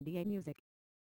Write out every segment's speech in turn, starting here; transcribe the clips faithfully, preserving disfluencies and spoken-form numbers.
دی ای Music.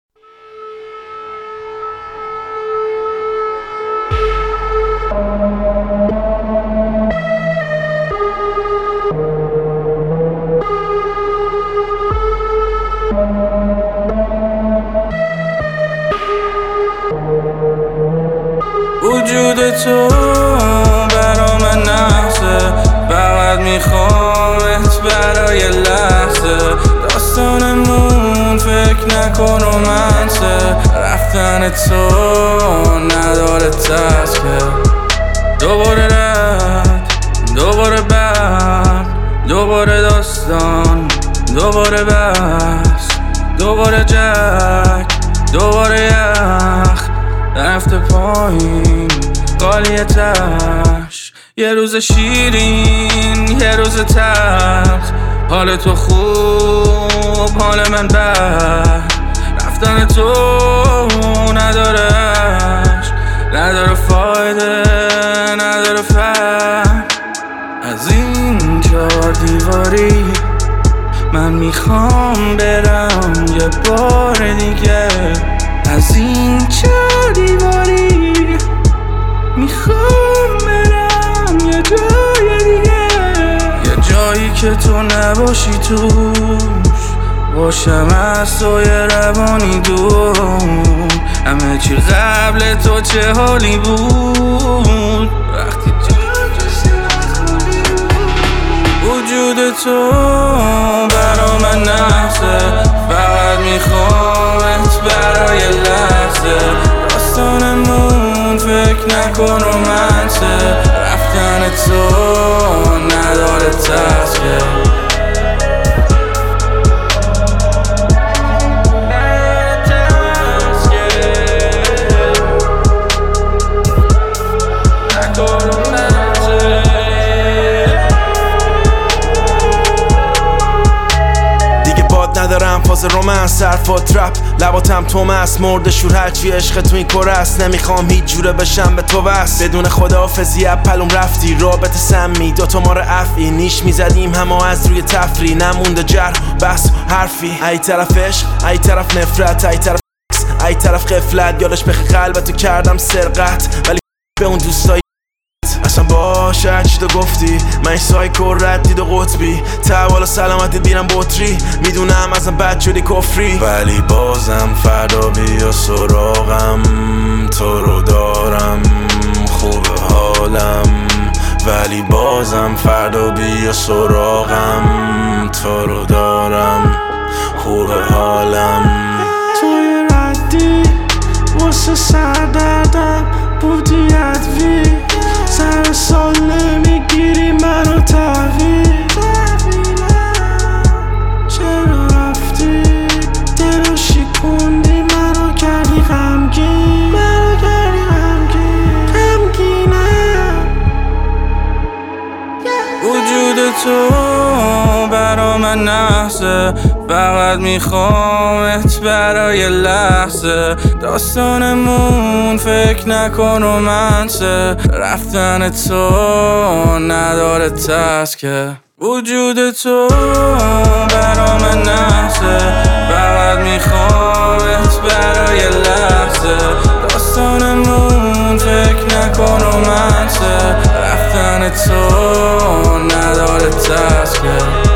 وجود تو برا من نحسه، فقط میخوامت برای لحظه. داستانمون فکر نکن رومنسه، رفتن تو نداره تسکه. دوباره رد، دوباره برد، دوباره داستان، دوباره بس، دوباره جک، دوباره یخ رفته پایین قالی تش. یه روز شیرین یه روز تلخ، حال تو خوب حال من بد. رفتن تو نداره عشق، نداره فایده، نداره فهم. از این چهار دیواری من میخوام برم یه بار دیگه. از این چهار دیواری میخوام برم یه جای دیگه، یه جایی که تو نباشی توش، باشم از تو یه روانی دور. همه چی قبل تو چه حالی بود وقتی وجود تو برا من نحسه، فقط میخوامت برای لحظه. داستانمون فکر نکن رومنسه، رفتن تو نداره تسکه. ندارم فاز رومنس، حرفا ترپ، لباتم تومس، مرد شور هرچی عشق تو این کره است. نمیخوام هیچ جوره بشم به تو وصل، بدون خداحافظی اپلوم رفتی. رابطه سمی دوتا ما رو افعی، نیش میزدیم همه از روی تفری. نمونده جرح بس حرفی، ای طرف عشق ای طرف نفرت، ای طرف ای طرف غفلت. یادش بخی قلبتو کردم سرقت، ولی به اون دوستای اصلا باشه هرچی تو گفتی. من این سایکو رد دید و قطبی، تحوال سلامتی بیرم بطری. میدونم ازم بد شدی کفری، ولی بازم فردا بیا سراغم. تو رو دارم خوب حالم، ولی بازم فردا بیا سراغم. تو رو دارم خوب حالم. توی ردی واسه سردردم بودی ادوی، سر سال نمیگیری منو تحویل. چرا رفتی دلو شکوندی، منو کردی غمگین، منو کردی غمگین، غمگینم. وجود تو برا من نحسه، فقط میخوامت برای لحظه. داستانمون فکر نکن رومنسه، رفتن تو نداره تسکه. وجود تو برا من نحسه، فقط میخوامت برای لحظه. داستانمون فکر نکن رومنسه، رفتن تو نداره تسکه.